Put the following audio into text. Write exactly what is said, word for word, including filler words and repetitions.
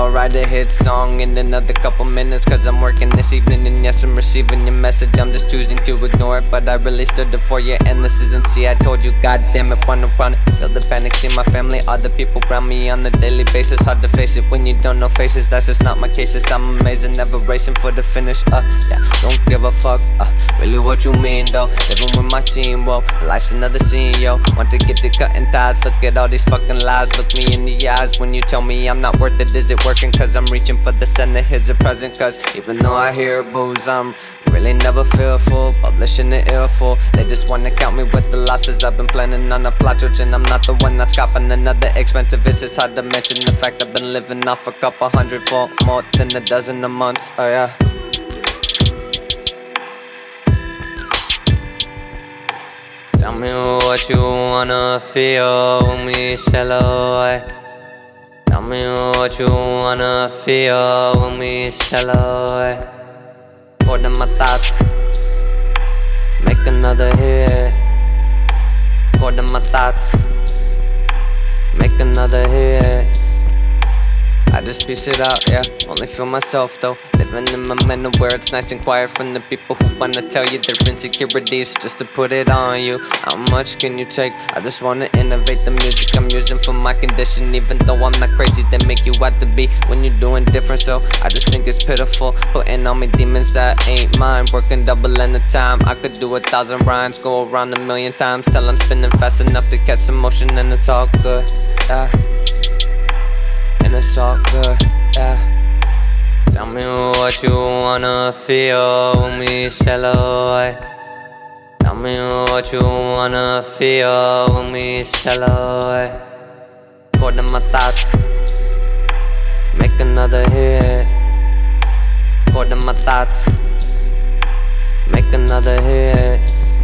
I'll write a hit song in another couple minutes, cause I'm working this evening. And yes, I'm receiving your message, I'm just choosing to ignore it. But I really stood up for you, and this isn't see, I told you, god damn it, wanna run it. Feel the panic, see my family, all the people around me on a daily basis. Hard to face it when you don't know faces, that's just not my cases. I'm amazing, never racing for the finish, uh, yeah, don't give a fuck, uh, really what you mean though, living with my team, whoa, life's another scene, yo, want to get the cutting ties, look at all these fucking lies, look me in the eyes when you tell me I'm not worth it, is it working? Cause I'm reaching for the center, here's a present, cause even though I hear booze, I'm really never fearful, publishing the earful, they just wanna count me with the losses, I've been planning on a plot twitch, and I'm not the one that's copping another expensive, it's just hard to mention the fact I've been living off a couple hundred for more than a dozen a month, oh yeah. Tell me what you wanna feel when we sail away. Tell me what you wanna feel when we sail away. Pour down my thoughts, make another hit. Pour down my thoughts, make another hit. I just piece it out, yeah, only feel myself though. Living in my mental where it's nice and quiet from the people who wanna tell you their insecurities just to put it on you. How much can you take? I just wanna innovate the music I'm using for my condition. Even though I'm not crazy, they make you out to be when you're doing different. So I just think it's pitiful, putting on me demons that ain't mine. Working double in the time, I could do a thousand rhymes, go around a million times till I'm spinning fast enough to catch some motion, and it's all good, yeah. And it's all good, yeah. Tell me what you wanna feel when we sail away. Tell me what you wanna feel when we sail away. Pour down my thoughts, make another hit. Pour down my thoughts, make another hit.